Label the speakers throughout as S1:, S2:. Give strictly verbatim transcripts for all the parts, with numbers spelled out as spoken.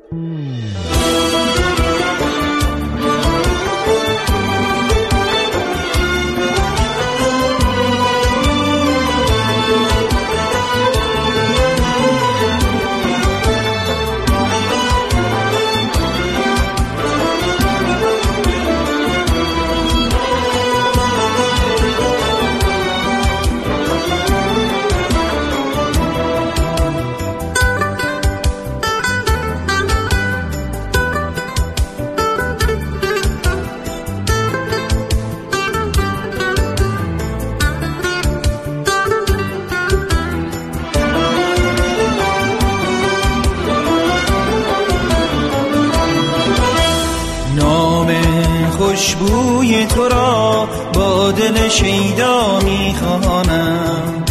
S1: خوشبوی تو را با دل شیدا میخوانم،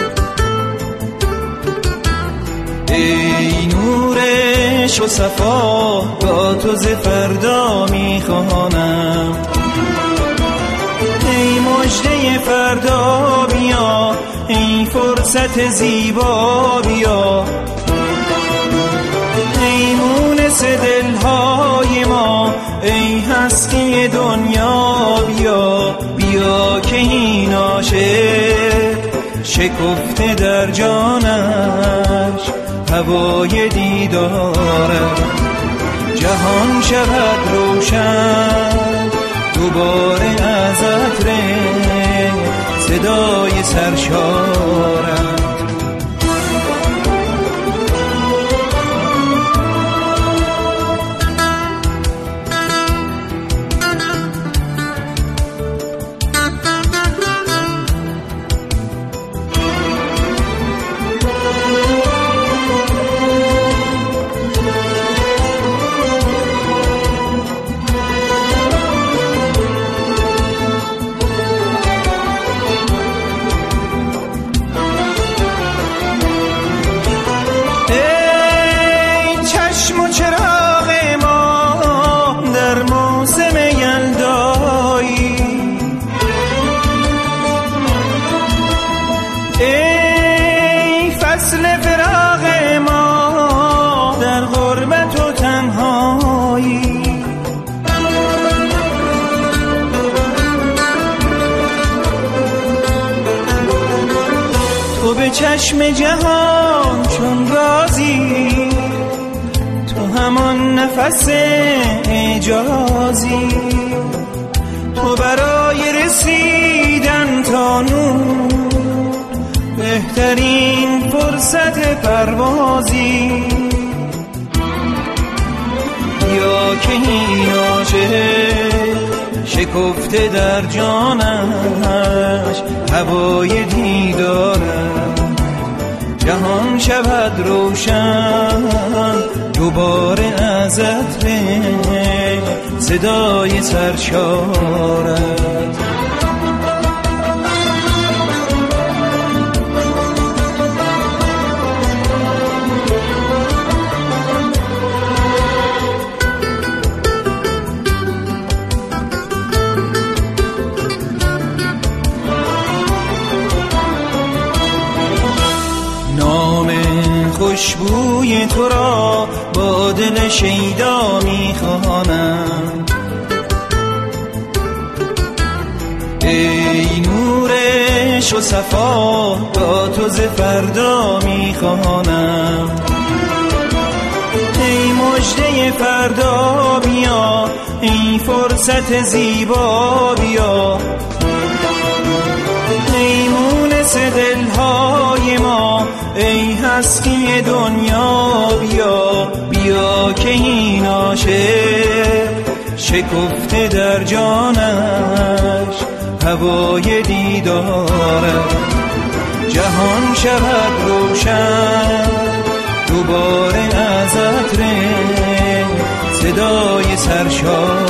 S1: ای نور عشق و صفا با تو ز فردا میخوانم. ای مژده فردا بیا، ای فرصت زیبا بیا، ای مونس دلهای ما، ای هستی دنیا بیا. بیا که این عاشق شکفته در جانش هوای دیدارت، جهان شود روشن دوباره از عطر صدای سرشارت. ای فصل فراق ما در غربت و تنهایی، تو به چشم جهان چون رازی، تو همان نفس اعجازی، تو برای رسیدن تا نور بهترین فرصت پروازی. بیا که این عاشق شکفته در جانش هوای دیدارت، جهان شود روشن دوباره از عطر صدای سرشارت. خوشبوی تو را با دل شیدا میخوانم، ای نور عشق و صفا با تو ز فردا میخوانم. ای مژده فردا بیا، ای فرصت زیبا بیا، ای مونس دلهای ما، ای هستی دنیا بیا. بیا که این عاشق شکفته در جانش هوای دیدارت، جهان شود روشن دوباره از عطر صدای سرشار.